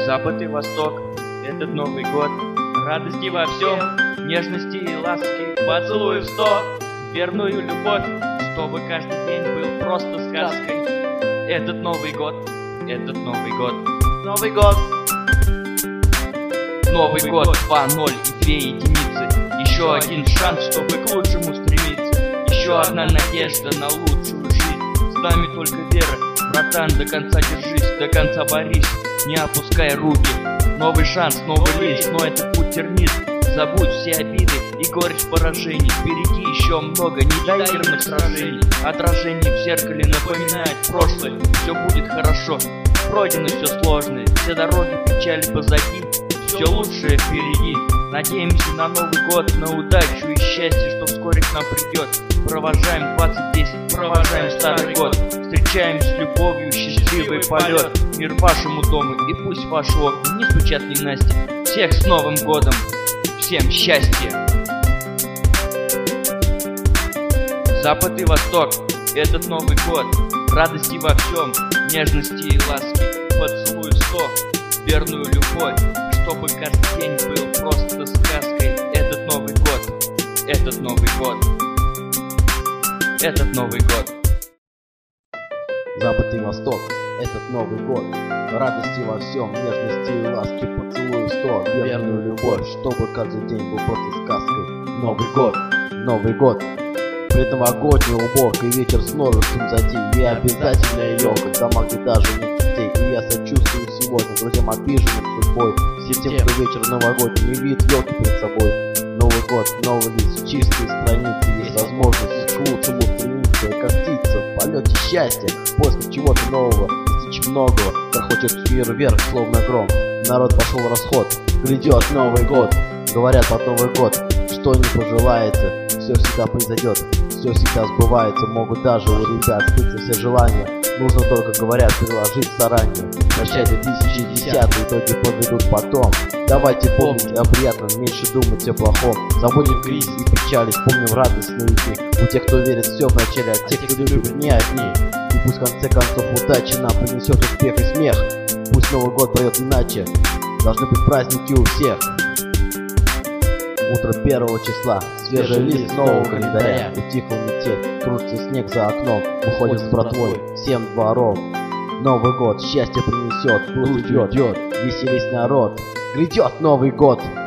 Запад и Восток, этот Новый год. Радости во всем, нежности и ласки, поцелуй в 100, верную любовь, чтобы каждый день был просто сказкой. Этот Новый год, этот Новый год. Новый год. Новый год 2-0 и 2 единицы. Еще один шанс, чтобы к лучшему стремиться. Еще одна надежда на лучшую жизнь. С нами только вера, братан, до конца держись, до конца борись, не опускай руки. Новый шанс, новый лист, но это путь тернист. Забудь все обиды и горечь поражений. Впереди еще много недоигранных сражений. Отражение в зеркале напоминает прошлое. Все будет хорошо, пройдено все сложное. Все дороги печали позади, все лучшее впереди. Надеемся на Новый год, на удачу и счастье, что вскоре к нам придет. Провожаем 2010, провожаем старый год. Встречаем с любовью счастливый полет. Мир вашему дому и пусть ваши окна не стучат ненастья. Всех с Новым годом, всем счастья! Запад и Восток, этот Новый год. Радости во всем, нежности и ласки, поцелуй 100, верную любовь, чтобы каждый день был просто сказкой. Этот Новый год, этот Новый год, этот Новый год. Запад и Восток, этот Новый год. Радости во всем, нежности и ласки, поцелуй 100, верную любовь, чтобы каждый день был просто сказкой. Новый год, Новый год. Предновогодняя уборка и вечер с множеством затей. И обязательная елка в домах, где даже нет детей. И я сочувствую сегодня друзьям, обиженным судьбой. Всем тем, кто вечер новогодний не видит елки перед собой. Новый год, новый лист, чистые страницы. Есть возможность к лучшему стремиться. И как птица в полете счастья, в поисках чего-то нового, достичь многого. Проходит мир вверх, словно гром. Народ пошел в расход, грядет Новый год. Говорят под Новый год, что не пожелается, все всегда произойдет, все всегда сбывается. Могут даже у ребят сбыться все желания. Нужно только, говорят, приложить заранее. Прощай 2010, итоги подведут потом. Давайте помнить о приятном, меньше думать о плохом. Забудем кризис и печали, вспомним радостные дни. У тех, кто верит, все в начале, а тех, кто любит, не одни. И пусть в конце концов удача нам принесет успех и смех. Пусть Новый год пройдет иначе, должны быть праздники у всех. Утро 1 числа, свежий лист нового календаря. Утихла метель, кружится снег за окном. Уходит с братвой 7 дворов. Новый год счастье принесет, грусть уйдет, веселись народ. Грядет Новый год.